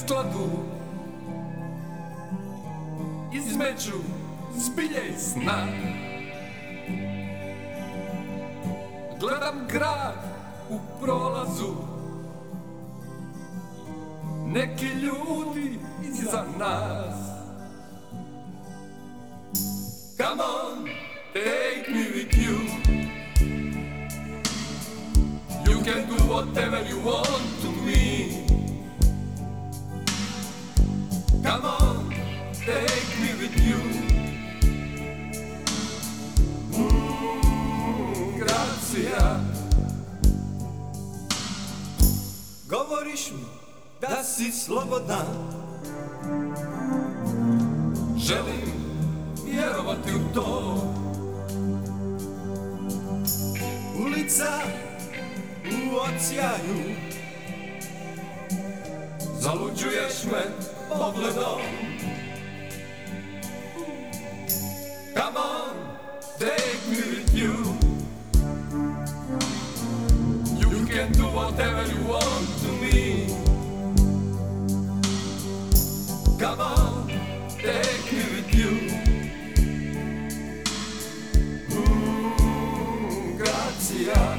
skladu između zbilje i sna. Gledam grad u prolazu, neki ljudi iza nas. Come on, take me with you. You can do whatever you want to me. Come on, take me with you. Gracija. Govoriš mi da si slobodan, želim vjerovati u to. Ulica u ocijaju, zaluđuješ me pogledom. Come on, take me with you. You can do whatever you want to me. Come on, take me with you. Gracia.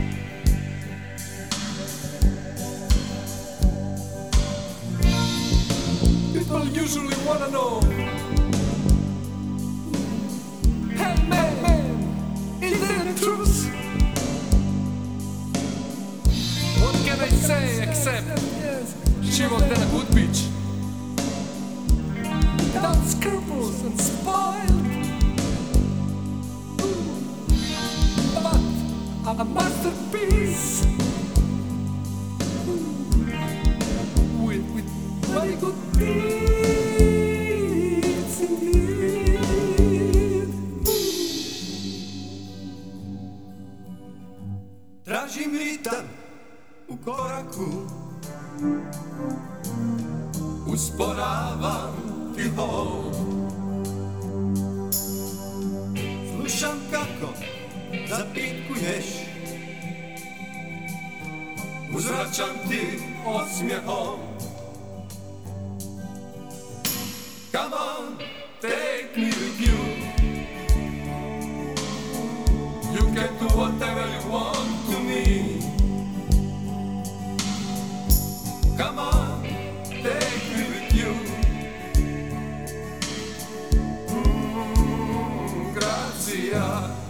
People usually wanna know, hey man, is there the truth? What can I say except she was then a good bitch, without scruples and spoiled, but a masterpiece with very good beats indeed. tražim ritam u koraku, Usporavam ti hod, slušam kako zapitkuješ, uzvraćam ti osmjehom. Come on, take me with you. You can do whatever you want to me. Come on, take me with you. Gracia.